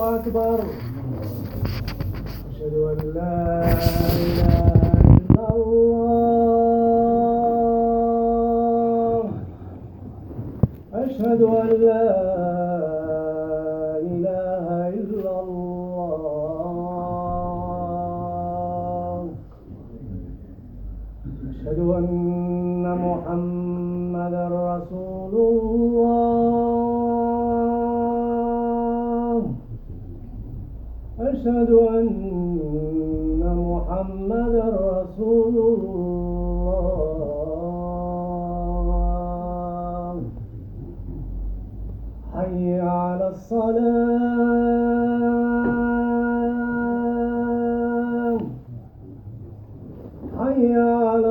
أكبر. أشهد أن لا إله إلا الله. أشهد أن لا إله إلا الله. أشهد أن محمدا رسول الله. أشهد أن محمدا رسول الله. حي على الصلاة. حي على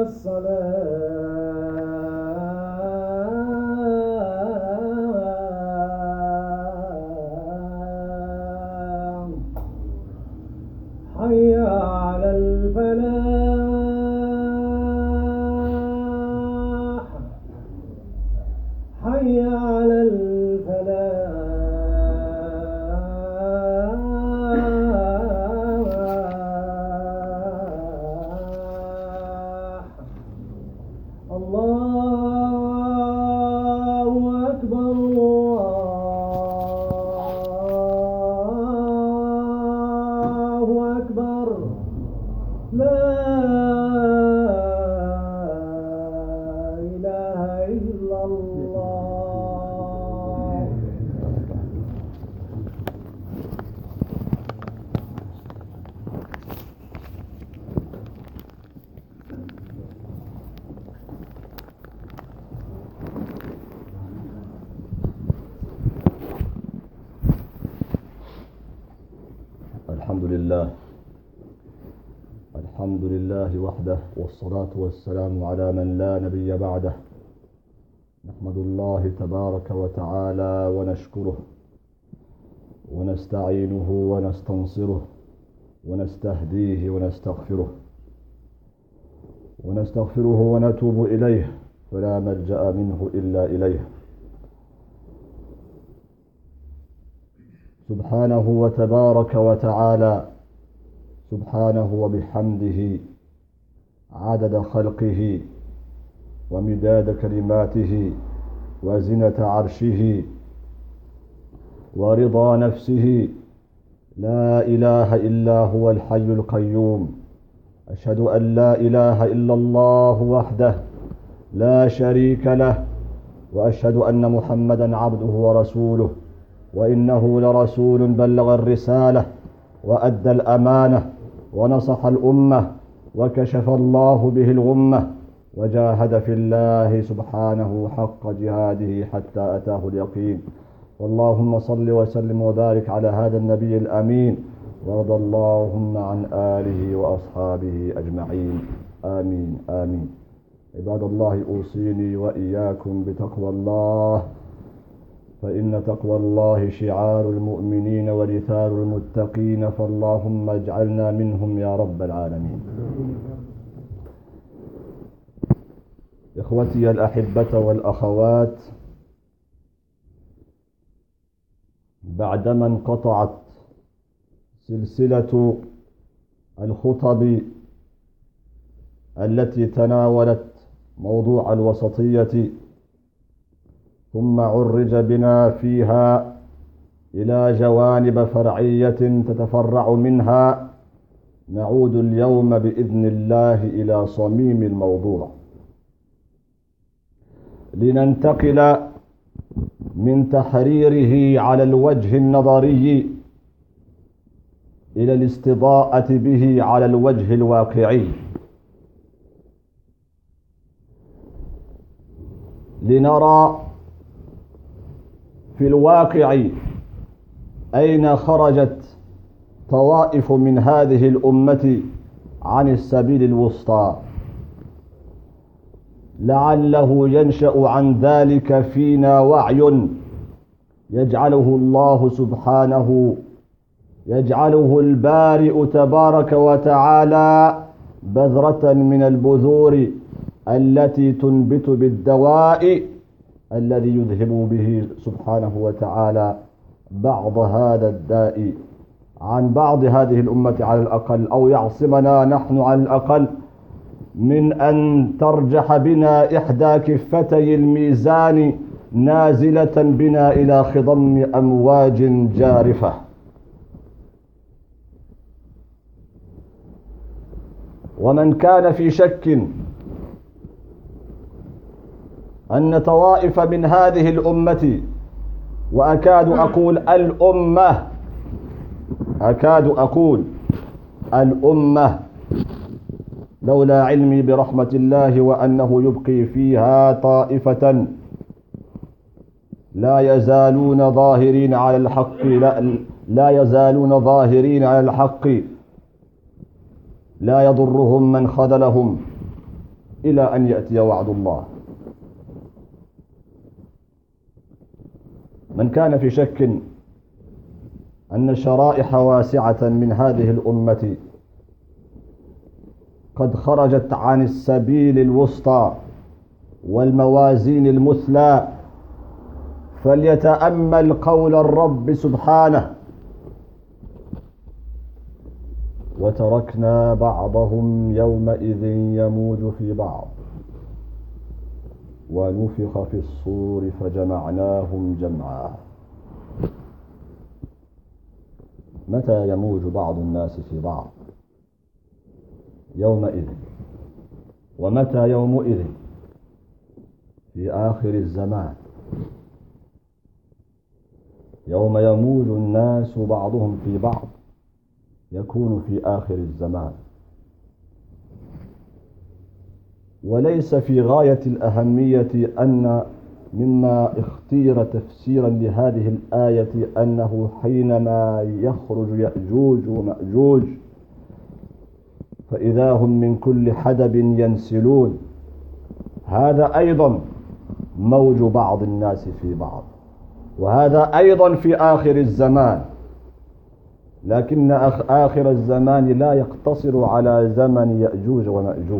الصلاة. حي على الفلاح. حي على الفلاح. الله أكبر. الله أكبر. لا إله إلا الله. الحمد لله وحده، والصلاة والسلام على من لا نبي بعده. نحمد الله تبارك وتعالى ونشكره ونستعينه ونستنصره ونستهديه ونستغفره ونتوب إليه، فلا ملجأ منه إلا إليه. سبحانه وتبارك وتعالى، سبحانه وبحمده عدد خلقه ومداد كلماته وزنة عرشه ورضا نفسه. لا إله إلا هو الحي القيوم. أشهد أن لا إله إلا الله وحده لا شريك له، وأشهد أن محمدا عبده ورسوله، وإنه لرسول بلغ الرسالة وأدى الأمانة ونصح الأمة وكشف الله به الغمة، وجاهد في الله سبحانه حق جهاده حتى أتاه اليقين. اللهم صل وسلم وبارك على هذا النبي الأمين، وارض اللهم عن آله وأصحابه أجمعين. آمين آمين. عباد الله، أوصيني وإياكم بتقوى الله، فإن تقوى الله شعار المؤمنين ورثار المتقين، فاللهم اجعلنا منهم يا رب العالمين. إخوتي الأحبة والأخوات، بعدما انقطعت سلسلة الخطب التي تناولت موضوع الوسطية، ثم عرج بنا فيها إلى جوانب فرعية تتفرع منها، نعود اليوم بإذن الله إلى صميم الموضوع، لننتقل من تحريره على الوجه النظري إلى الاستضاءة به على الوجه الواقعي، لنرى في الواقع أين خرجت طوائف من هذه الأمة عن السبيل الوسطى، لعله ينشأ عن ذلك فينا وعي يجعله الله سبحانه، يجعله البارئ تبارك وتعالى بذرة من البذور التي تنبت بالدواء الذي يذهب به سبحانه وتعالى بعض هذا الداء عن بعض هذه الأمة على الأقل، أو يعصمنا نحن على الأقل من أن ترجح بنا إحدى كفتي الميزان نازلة بنا إلى خضم أمواج جارفة. ومن كان في شك أن طوائف من هذه الأمة، وأكاد أقول الأمة لولا علمي برحمة الله وأنه يبقي فيها طائفة لا يزالون ظاهرين على الحق، لا يزالون ظاهرين على الحق لا يضرهم من خذلهم إلى أن يأتي وعد الله. من كان في شك أن شرائح واسعة من هذه الأمة قد خرجت عن السبيل الوسطى والموازين المثلى، فليتأمل قول الرب سبحانه: وتركنا بعضهم يومئذ يموج في بعض ونفخ في الصور فجمعناهم جمعا. متى يموج بعض الناس في بعض؟ يومئذ. ومتى يومئذ؟ في آخر الزمان، يوم يموج الناس بعضهم في بعض يكون في آخر الزمان. وليس في غاية الأهمية أن مما اختير تفسيرا لهذه الآية أنه حينما يخرج يأجوج ومأجوج فإذا هم من كل حدب ينسلون، هذا أيضا موج بعض الناس في بعض، وهذا أيضا في آخر الزمان. لكن آخر الزمان لا يقتصر على زمن يأجوج ومأجوج،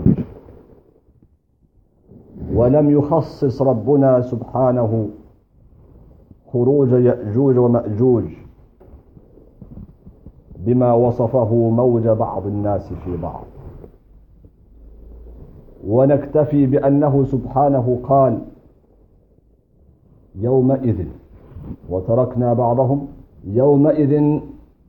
ولم يخصص ربنا سبحانه خروج يأجوج ومأجوج بما وصفه موج بعض الناس في بعض، ونكتفي بأنه سبحانه قال يومئذ وتركنا بعضهم يومئذ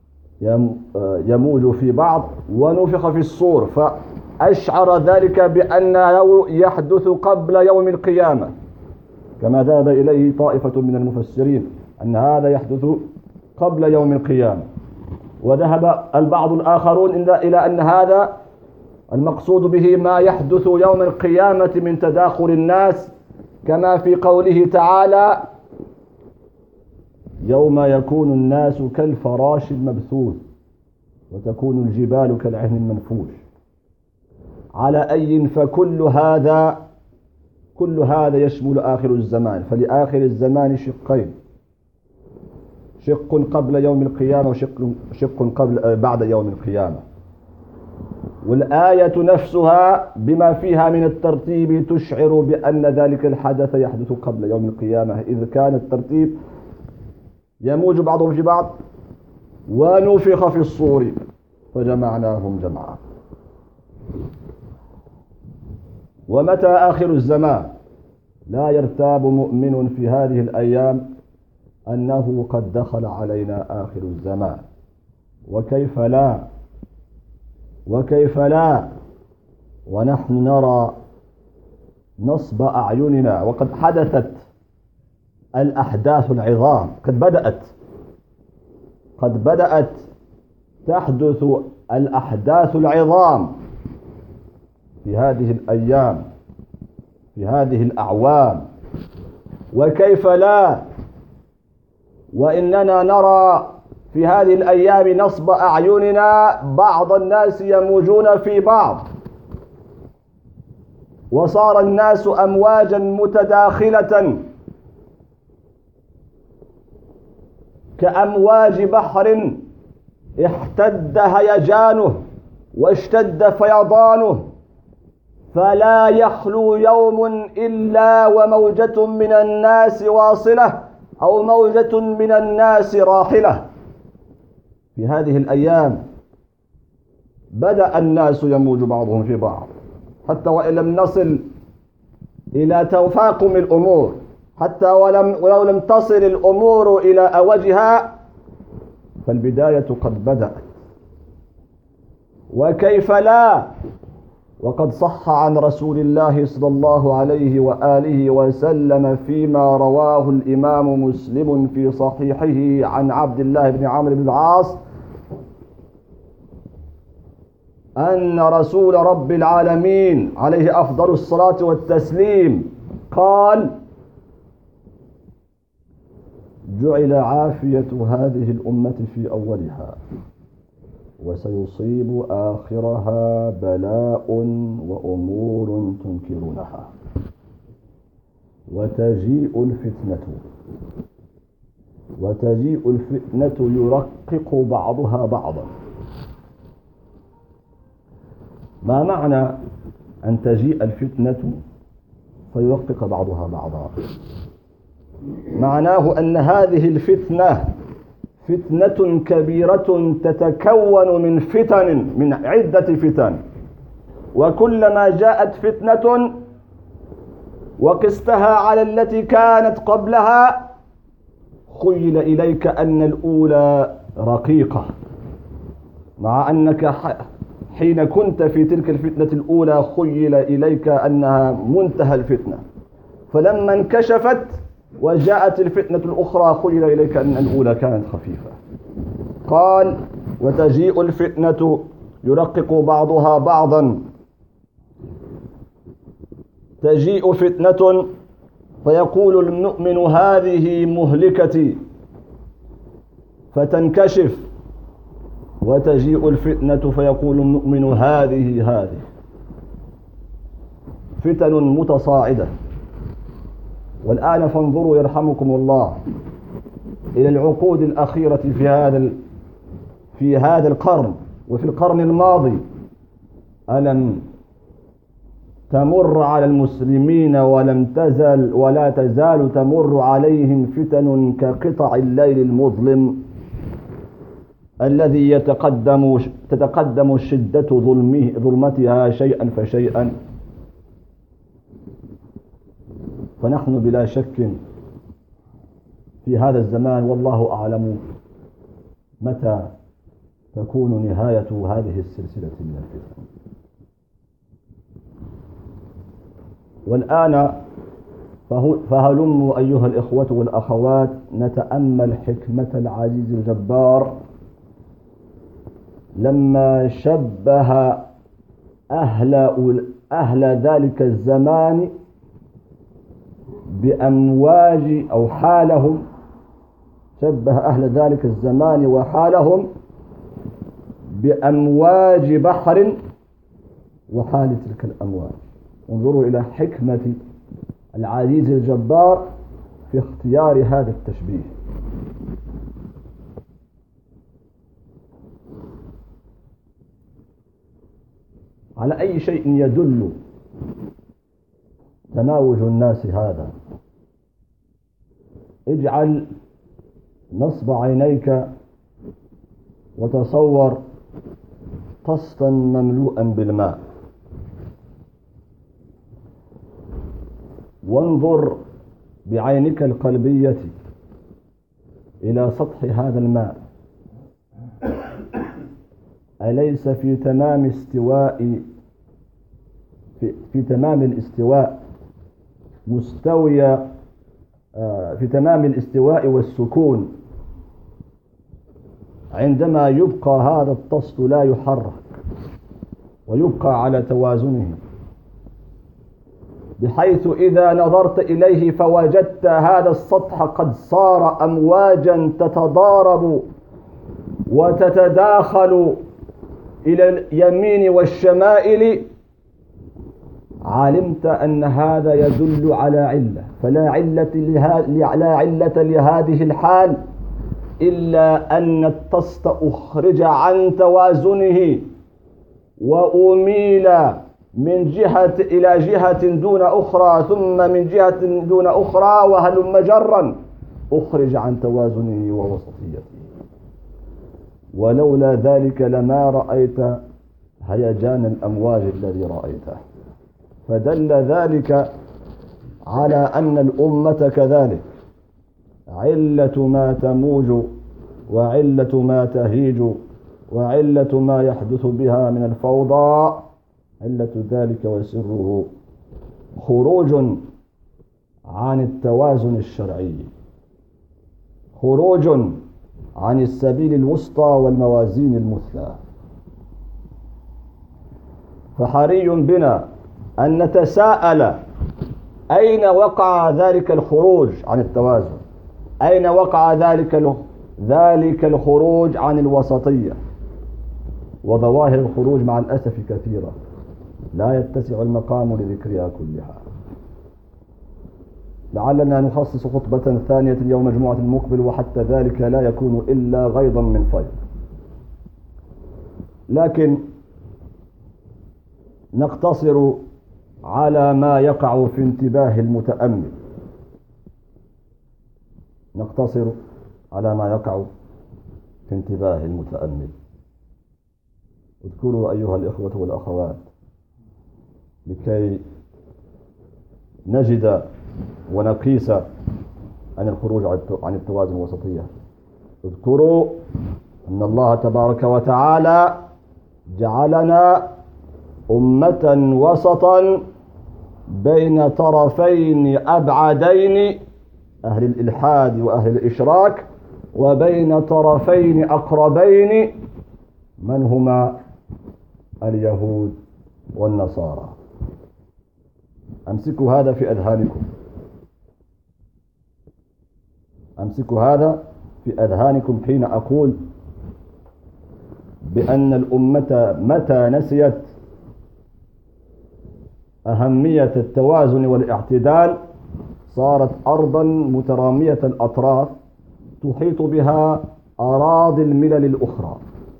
يموج في بعض ونفخ في الصور، فأشعر ذلك بأنه يحدث قبل يوم القيامة، كما ذهب إليه طائفة من المفسرين أن هذا يحدث قبل يوم القيامة. وذهب البعض الآخرون إلى أن هذا المقصود به ما يحدث يوم القيامة من تداخل الناس، كما في قوله تعالى يوم يكون الناس كالفراش المبثوث وتكون الجبال كالعهن المنفوش. على أي فكل هذا يشمل آخر الزمان، فلآخر الزمان شقين: شق قبل يوم القيامة وشق بعد يوم القيامة. والآية نفسها بما فيها من الترتيب تشعر بأن ذلك الحدث يحدث قبل يوم القيامة، إذ كان الترتيب يموج بعضهم في بعض ونفخ في الصور فجمعناهم جمعا. ومتى آخر الزمان؟ لا يرتاب مؤمن في هذه الأيام أنه قد دخل علينا آخر الزمان، وكيف لا ونحن نرى نصب أعيننا، وقد حدثت الأحداث العظام، قد بدأت تحدث الأحداث العظام في هذه الأيام، في هذه الأعوام. وكيف لا وإننا نرى في هذه الأيام نصب أعيننا بعض الناس يموجون في بعض، وصار الناس أمواجا متداخلة كأمواج بحر احتد هيجانه واشتد فيضانه، فلا يخلو يوم إلا وموجة من الناس واصلة أو موجة من الناس راحلة. في هذه الأيام بدأ الناس يموج بعضهم في بعض، حتى وإن لم نصل إلى تفاقم الأمور، حتى ولو لم تصل الأمور إلى أوجها، فالبداية قد بدأت. وكيف لا، وقد صح عن رسول الله صلى الله عليه وآله وسلم فيما رواه الإمام مسلم في صحيحه عن عبد الله بن عمرو بن العاص أن رسول رب العالمين عليه أفضل الصلاة والتسليم قال: جعل عافية هذه الأمة في أولها، وسيصيب آخرها بلاء وأمور تنكرونها، وتجيء الفتنة يرقق بعضها بعضا. ما معنى أن تجيء الفتنة فيرقق بعضها بعضا؟ معناه أن هذه الفتنة فتنة كبيرة تتكون من عدة فتن، وكلما جاءت فتنة وقستها على التي كانت قبلها خيل إليك أن الأولى رقيقة، مع أنك حين كنت في تلك الفتنة الأولى خيل إليك أنها منتهى الفتنة، فلما انكشفت وجاءت الفتنة الأخرى خيل إليك أن الأولى كانت خفيفة. قال: وتجيء الفتنة يرقق بعضها بعضا. تجيء فتنة فيقول المؤمن هذه مهلكتي فتنكشف، وتجيء الفتنة فيقول المؤمن هذه فتن متصاعدة. والآن فانظروا يرحمكم الله إلى العقود الأخيرة في هذا القرن وفي القرن الماضي. ألم تمر على المسلمين ولا تزال تمر عليهم فتن كقطع الليل المظلم الذي تتقدم شدة ظلمتها شيئا فشيئا. فنحن بلا شك في هذا الزمان، والله أعلم متى تكون نهاية هذه السلسلة من الفتن. والآن فهلموا أيها الإخوة والأخوات نتأمل حكمة العزيز الجبار لما شبه أهل ذلك الزمان بأمواج، أو حالهم، شبه أهل ذلك الزمان وحالهم بأمواج بحر وحال تلك الأمواج. انظروا إلى حكمة العزيز الجبار في اختيار هذا التشبيه. على أي شيء يدل تماوج الناس هذا؟ اجعل نصب عينيك وتصور طسطا مملوءا بالماء، وانظر بعينك القلبية إلى سطح هذا الماء، أليس في تمام الاستواء مستوية، في تمام الاستواء والسكون، عندما يبقى هذا الطست لا يحرك ويبقى على توازنه، بحيث إذا نظرت إليه فوجدت هذا السطح قد صار أمواجا تتضارب وتتداخل إلى اليمين والشمائل، علمت أن هذا يدل على علة، فلا علة لهذه الحال إلا أن الطست أخرج عن توازنه وأميل من جهة إلى جهة دون أخرى، ثم من جهة دون أخرى، وهلم جرا، أخرج عن توازنه ووسطيته، ولولا ذلك لما رأيت هيجان الأمواج الذي رأيته. فدل ذلك على أن الأمة كذلك علة ما تموج وعلة ما تهيج وعلة ما يحدث بها من الفوضى، علة ذلك وسره خروج عن التوازن الشرعي، خروج عن السبيل الوسطى والموازين المثلى. فحري بنا أن نتساءل أين وقع ذلك الخروج عن التوازن؟ أين وقع ذلك الخروج عن الوسطية؟ وظواهر الخروج مع الأسف كثيرة لا يتسع المقام لذكرها كلها. لعلنا نخصص خطبة ثانية اليوم الجمعة المقبل، وحتى ذلك لا يكون إلا غيظا من فيض. لكن نقتصر على ما يقع في انتباه المتأمل، نقتصر على ما يقع في انتباه المتأمل. اذكروا أيها الإخوة والأخوات لكي نجد ونقيس عن الخروج عن التوازن الوسطية. اذكروا أن الله تبارك وتعالى جعلنا أمة وسطا بين طرفين أبعدين، أهل الإلحاد وأهل الإشراك، وبين طرفين أقربين من هما اليهود والنصارى. أمسكوا هذا في أذهانكم، أمسكوا هذا في أذهانكم حين أقول بأن الأمة متى نسيت أهمية التوازن والاعتدال صارت أرضا مترامية الأطراف تحيط بها أراضي الملل الأخرى.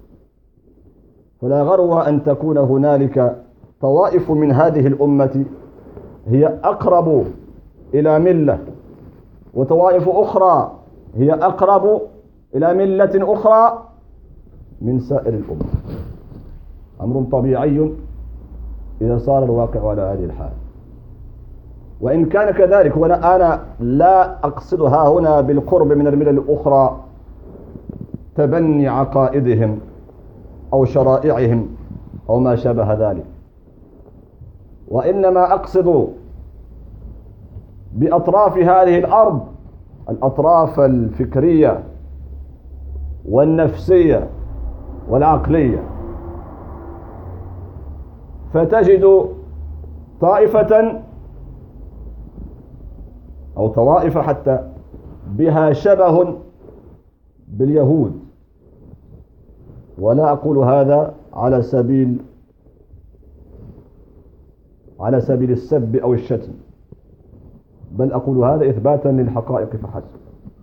فلا غرو أن تكون هنالك طوائف من هذه الأمة هي أقرب إلى ملة، وطوائف أخرى هي أقرب إلى ملة أخرى من سائر الأمة. أمر طبيعي إذا صار الواقع على هذه الحال. وإن كان كذلك، وأنا لا أقصدها هنا بالقرب من الملل الأخرى تبني عقائدهم أو شرائعهم أو ما شابه ذلك، وإنما أقصد بأطراف هذه الأرض الأطراف الفكرية والنفسية والعقلية. فتجد طائفة أو طوائف حتى بها شبه باليهود، ولا أقول هذا على سبيل السب أو الشتم، بل أقول هذا إثباتا للحقائق فحسب.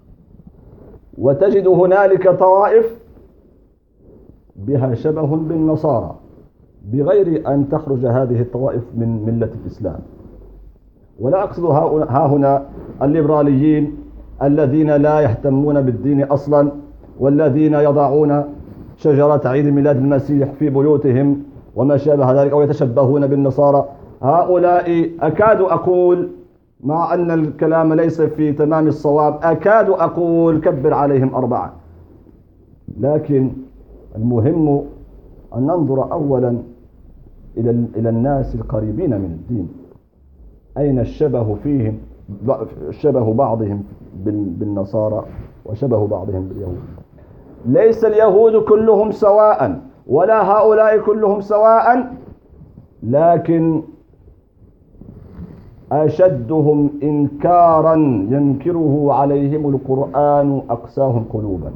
وتجد هنالك طوائف بها شبه بالنصارى بغير أن تخرج هذه الطوائف من ملة الإسلام. ولا أقصد ها هنا الليبراليين الذين لا يهتمون بالدين أصلا، والذين يضعون شجرة عيد ميلاد المسيح في بيوتهم وما شابه ذلك، أو يتشبهون بالنصارى. هؤلاء أكاد أقول، مع أن الكلام ليس في تمام الصواب، أكاد أقول كبر عليهم 4. لكن المهم أن ننظر أولا إلى الناس القريبين من الدين، أين الشبه فيهم، شبه بعضهم بالنصارى وشبه بعضهم باليهود. ليس اليهود كلهم سواء ولا هؤلاء كلهم سواء، لكن أشدهم إنكارا ينكره عليهم القرآن أقساهم قلوبا.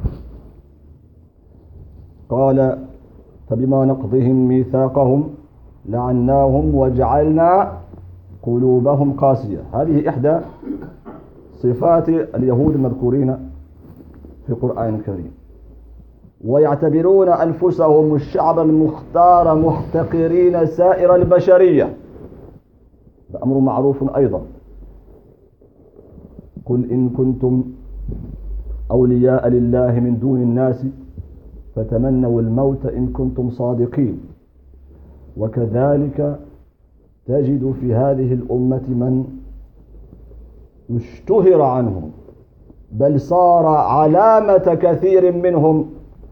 قال: فبما نقضهم ميثاقهم لعناهم وجعلنا قلوبهم قاسية. هذه إحدى صفات اليهود المذكورين في القرآن الكريم. ويعتبرون أنفسهم الشعب المختار محتقرين سائر البشرية، ده أمر معروف أيضا. قل إن كنتم أولياء لله من دون الناس فتمنوا الموت إن كنتم صادقين. وكذلك تجد في هذه الأمة من اشتهر عنهم، بل صار علامة كثير منهم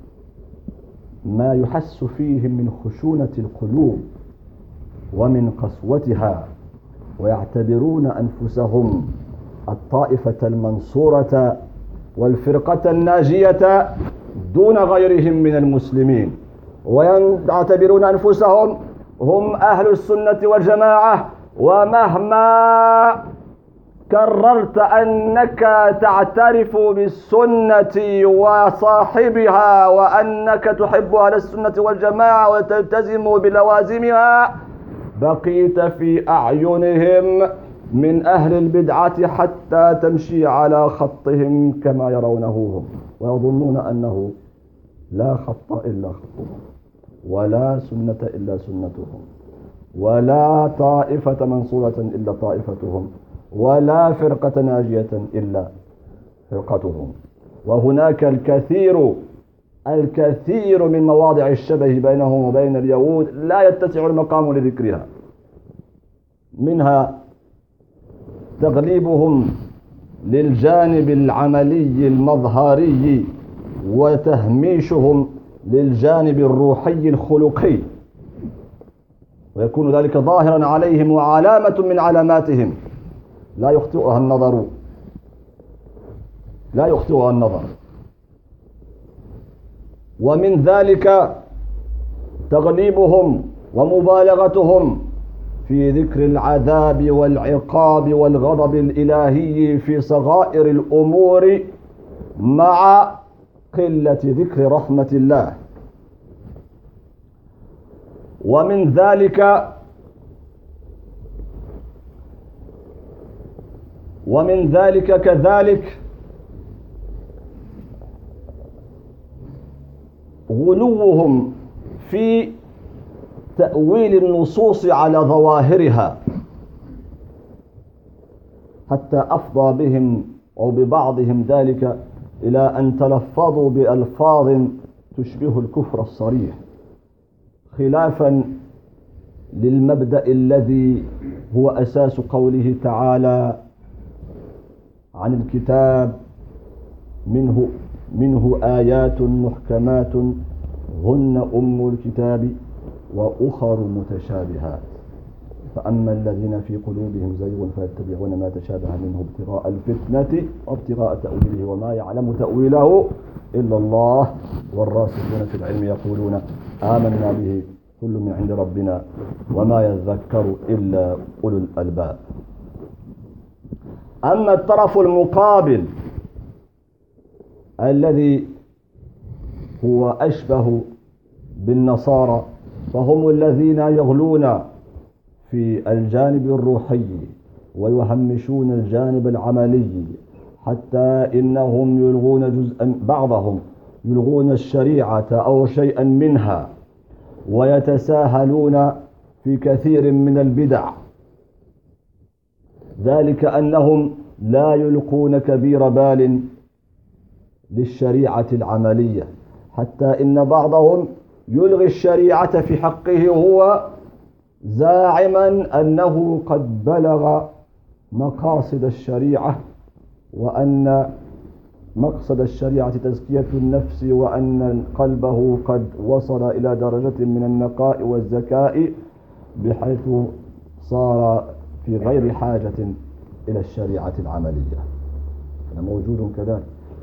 ما يحس فيهم من خشونة القلوب ومن قسوتها، ويعتبرون أنفسهم الطائفة المنصورة والفرقة الناجية دون غيرهم من المسلمين، ويعتبرون أنفسهم هم أهل السنة والجماعة. ومهما كررت أنك تعترف بالسنة وصاحبها وأنك تحب أهل السنة والجماعة وتلتزم بلوازمها، بقيت في أعينهم من أهل البدعة حتى تمشي على خطهم كما يرونه هم، ويظنون أنه لا خط إلا خطهم، ولا سنة إلا سنتهم، ولا طائفة منصورة إلا طائفتهم، ولا فرقة ناجية إلا فرقتهم. وهناك الكثير من مواضع الشبه بينهم وبين اليهود لا يتسع المقام لذكرها، منها تغليبهم للجانب العملي المظهري وتهميشهم للجانب الروحي الخلقي، ويكون ذلك ظاهرا عليهم وعلامة من علاماتهم لا يخطئها النظر. ومن ذلك تغليبهم ومبالغتهم في ذكر العذاب والعقاب والغضب الإلهي في صغائر الأمور مع قلة ذكر رحمة الله. ومن ذلك كذلك غلوهم في تأويل النصوص على ظواهرها، حتى أفضى بهم أو ببعضهم ذلك إلى أن تلفظوا بألفاظ تشبه الكفر الصريح، خلافا للمبدأ الذي هو أساس قوله تعالى عن الكتاب منه آيات محكمات هن أم الكتاب وأخر متشابهات، فأما الذين في قلوبهم زيغ فيتبعون ما تشابه منه ابتغاء الفتنة وابتغاء تأويله وما يعلم تأويله إلا الله والراسخون في العلم يقولون آمنا به كل من عند ربنا وما يذكر إلا أولو الألباب. أما الطرف المقابل الذي هو أشبه بالنصارى، فهم الذين يغلون في الجانب الروحي ويهمشون الجانب العملي، حتى إنهم بعضهم يلغون الشريعة أو شيئا منها، ويتساهلون في كثير من البدع، ذلك أنهم لا يلقون كبير بال للشريعة العملية، حتى إن بعضهم يلغي الشريعة في حقه هو زاعما أنه قد بلغ مقاصد الشريعة، وأن مقصد الشريعة تزكية النفس، وأن قلبه قد وصل إلى درجة من النقاء والزكاء بحيث صار في غير حاجة إلى الشريعة العملية. موجود كذلك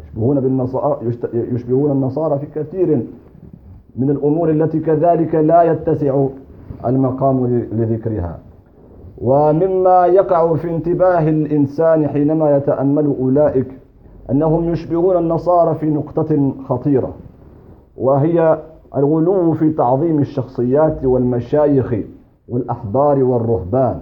يشبهون النصارى في كثير من الأمور التي كذلك لا يتسع المقام لذكرها. ومما يقع في انتباه الإنسان حينما يتأمل أولئك أنهم يشبهون النصارى في نقطة خطيرة، وهي الغلو في تعظيم الشخصيات والمشايخ والأحبار والرهبان،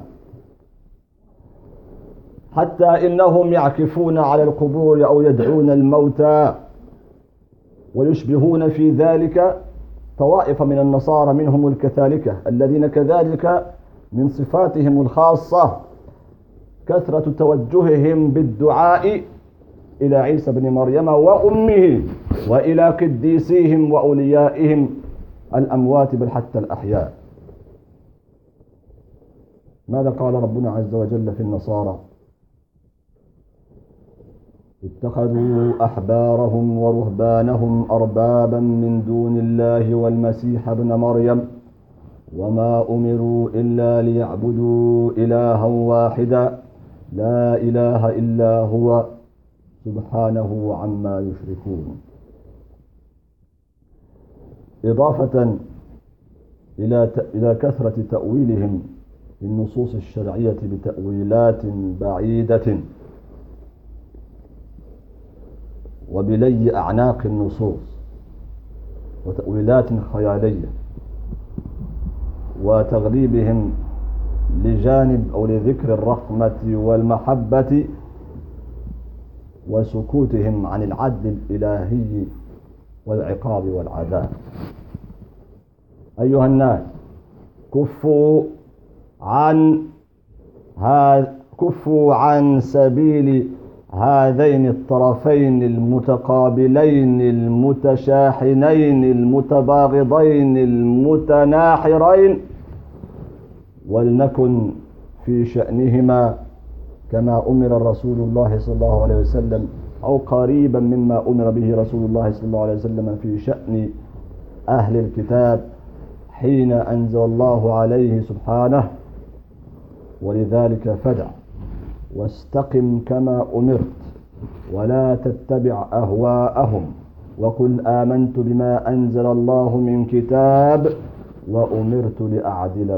حتى إنهم يعكفون على القبور أو يدعون الموتى، ويشبهون في ذلك طوائف من النصارى منهم الكاثوليكة الذين كذلك من صفاتهم الخاصة كثرة توجههم بالدعاء إلى عيسى بن مريم وأمه وإلى قديسيهم وأوليائهم الأموات بل حتى الأحياء. ماذا قال ربنا عز وجل في النصارى؟ اتخذوا أحبارهم ورهبانهم أربابا من دون الله والمسيح ابن مريم وما أمروا إلا ليعبدوا إلها واحدا لا إله إلا هو سبحانه عما يشركون. إضافة إلى كثرة تأويلهم للنصوص الشرعية بتأويلات بعيدة وبلي أعناق النصوص وتأويلات خيالية وتغليبهم لجانب أو لذكر الرحمة والمحبة وسكوتهم عن العدل الإلهي والعقاب والعذاب. أيها الناس، كفوا عن سبيل هذين الطرفين المتقابلين المتشاحنين المتباغضين المتناحرين، ولنكن في شأنهما كما أمر رسول الله صلى الله عليه وسلم أو قريبا مما أمر به رسول الله صلى الله عليه وسلم في شأن أهل الكتاب حين أنزل الله عليه سبحانه: ولذلك فدع واستقم كما أمرت ولا تتبع أهواءهم وقل آمنت بما أنزل الله من كتاب وأمرت لأعدل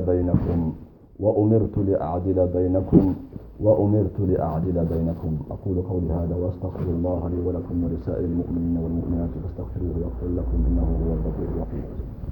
بينكم. أقول قولي هذا وأستغفر الله لي ولكم ولسائر المؤمنين والمؤمنات فاستغفروه يغفر لكم إنه هو الغفور الرحيم.